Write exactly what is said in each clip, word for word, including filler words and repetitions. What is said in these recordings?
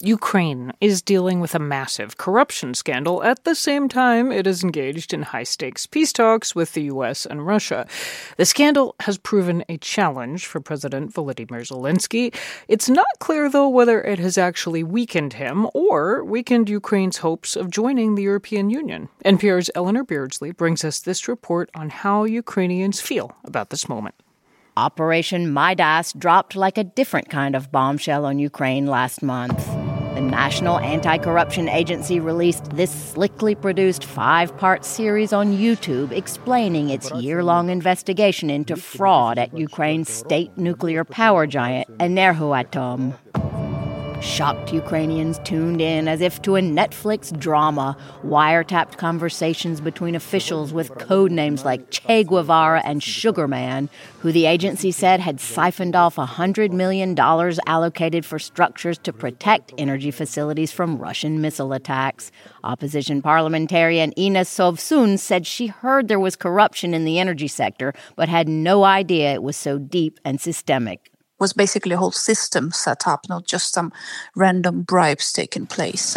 Ukraine is dealing with a massive corruption scandal at the same time it is engaged in high-stakes peace talks with the U S and Russia. The scandal has proven a challenge for President Volodymyr Zelensky. It's not clear, though, whether it has actually weakened him or weakened Ukraine's hopes of joining the European Union. N P R's Eleanor Beardsley brings us this report on how Ukrainians feel about this moment. Operation Midas dropped like a different kind of bombshell on Ukraine last month. The National Anti-Corruption Agency released this slickly produced five-part series on YouTube explaining its year-long investigation into fraud at Ukraine's state nuclear power giant, Enerhoatom. Shocked Ukrainians tuned in as if to a Netflix drama, wiretapped conversations between officials with code names like Che Guevara and Sugar Man, who the agency said had siphoned off one hundred million dollars allocated for structures to protect energy facilities from Russian missile attacks. Opposition parliamentarian Ines Sovsun said she heard there was corruption in the energy sector, but had no idea it was so deep and systemic. Was basically a whole system set up, not just some random bribes taking place.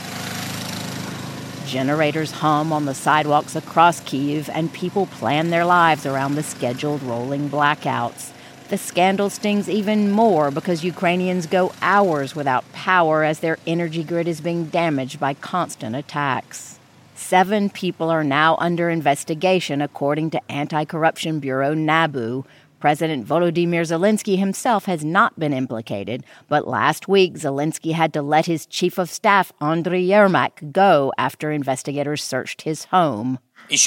Generators hum on the sidewalks across Kyiv, and people plan their lives around the scheduled rolling blackouts. The scandal stings even more because Ukrainians go hours without power as their energy grid is being damaged by constant attacks. Seven people are now under investigation, according to anti-corruption bureau NABU. President Volodymyr Zelensky himself has not been implicated, but last week Zelensky had to let his chief of staff, Andriy Yermak, go after investigators searched his home.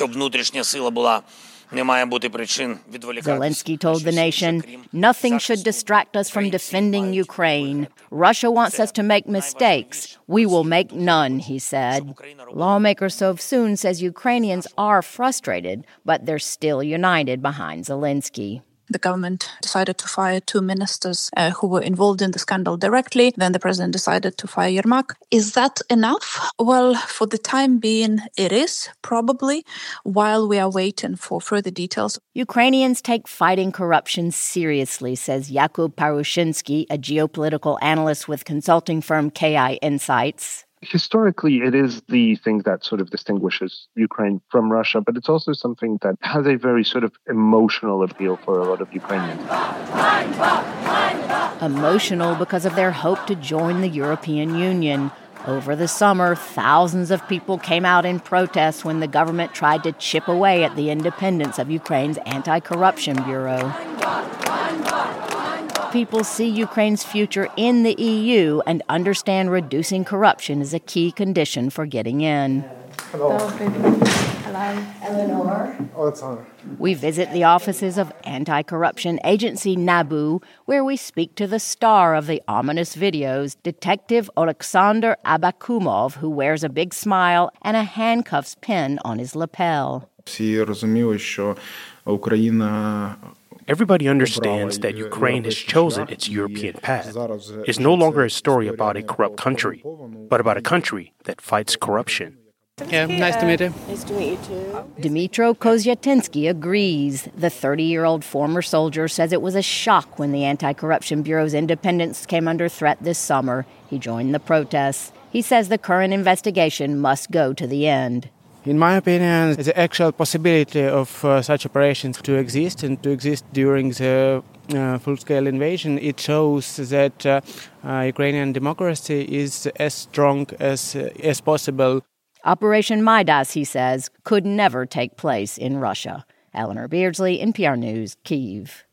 Zelensky told the nation, "Nothing should distract us from defending Ukraine. Russia wants us to make mistakes. We will make none," he said. Lawmaker Sovsun says Ukrainians are frustrated, but they're still united behind Zelensky. The government decided to fire two ministers uh, who were involved in the scandal directly. Then the president decided to fire Yermak. Is that enough? Well, for the time being, it is, probably, while we are waiting for further details. Ukrainians take fighting corruption seriously, says Yakub Parushinsky, a geopolitical analyst with consulting firm K I Insights. Historically, it is the thing that sort of distinguishes Ukraine from Russia, but it's also something that has a very sort of emotional appeal for a lot of Ukrainians. Emotional because of their hope to join the European Union. Over the summer, thousands of people came out in protest when the government tried to chip away at the independence of Ukraine's anti-corruption bureau. People see Ukraine's future in the E U and understand reducing corruption is a key condition for getting in. Hello. Hello. Eleanor. Oh, we visit the offices of anti-corruption agency NABU, where we speak to the star of the ominous videos, Detective Oleksandr Abakumov, who wears a big smile and a handcuffs pin on his lapel. Everybody understands that Ukraine has chosen its European path. It's no longer a story about a corrupt country, but about a country that fights corruption. Yeah, nice to meet you. Nice to meet you too. Dmytro Kozyatinsky agrees. The thirty-year-old former soldier says it was a shock when the Anti-Corruption Bureau's independence came under threat this summer. He joined the protests. He says the current investigation must go to the end. In my opinion, the actual possibility of uh, such operations to exist and to exist during the uh, full-scale invasion, it shows that uh, uh, Ukrainian democracy is as strong as, uh, as possible. Operation Midas, he says, could never take place in Russia. Eleanor Beardsley, N P R News, Kyiv.